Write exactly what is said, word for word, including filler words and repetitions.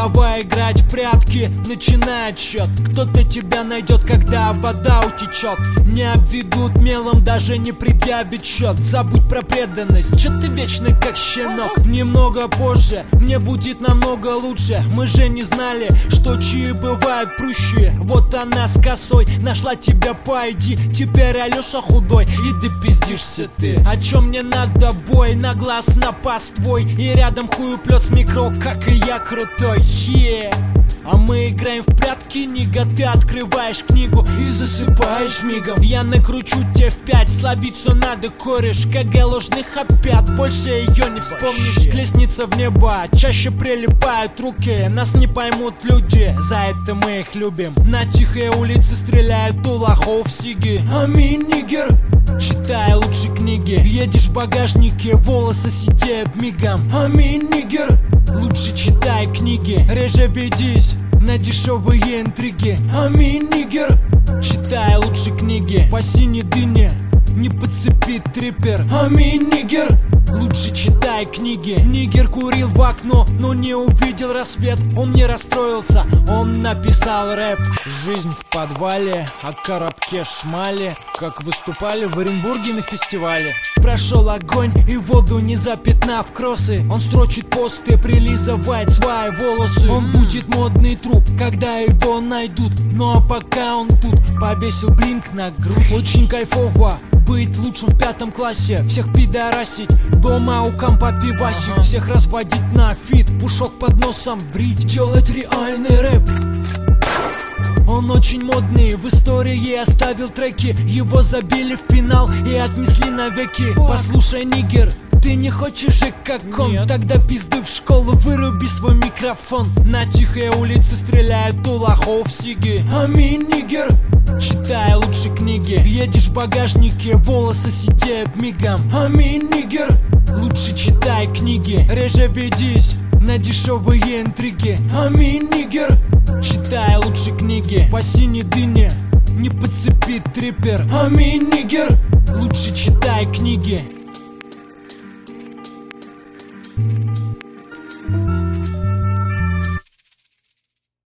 давай играть в прятки, начинай отсчет. Кто-то тебя найдет, когда вода утечет. Не обведут мелом, даже не предъявит счет. Забудь про преданность, чё ты вечно как щенок. Немного позже мне будет намного лучше. Мы же не знали, что чаи бывают прущие. Вот она с косой нашла тебя, пойди. Теперь Алёша худой, и ты пиздишься ты. О чем мне надо, бой, на глаз напаст твой. И рядом хуеплет с микро, как и я крутой, yeah. А мы играем в прятки, нига. Ты открываешь книгу и засыпаешь мигом. Я накручу тебе в пять, словить все надо, кореш. КГ ложных опят, больше ее не вспомнишь. Лестница в небо, чаще прилипают руки. Нас не поймут люди, за это мы их любим. На тихой улице стреляют у лохов сиги. Аминь, нигер. Читай лучше книги. Едешь в багажнике, волосы сидеют мигом. Аминь, нигер. Лучше читай книги, реже ведись на дешевые интриги. Аминь, нигер. Читай лучше книги, по синей дыне не подцепит трипер. Аминь, нигер. Лучше читай книги. Нигер курил в окно, но не увидел рассвет. Он не расстроился, он написал рэп. Жизнь в подвале, о коробке шмали, как выступали в Оренбурге на фестивале. Прошел огонь и воду не запятнав кроссы. Он строчит посты, прилизывает свои волосы. Он будет модный труп, когда его найдут. Ну а пока он тут повесил блинк на грудь. Очень кайфово быть лучшим в пятом классе. Всех пидорасить, дома у компа пивасик. Всех разводить на фит, пушок под носом брить. Делать реальный рэп. Он очень модный, в истории оставил треки. Его забили в пенал и отнесли навеки. Послушай, нигер, ты не хочешь же как он? Нет. Тогда пизды в школу, выруби свой микрофон. На тихой улице стреляют у лохов сиги. Аминь, нигер. Читай лучше книги. Едешь в багажнике, волосы сидеют мигом. Аминь, нигер. Лучше читай книги, реже ведись на дешевые интриги. Аминь, нигер. Читай лучше книги, по синей дыне не подцепит трипер. Аминь, нигер. Лучше читай книги.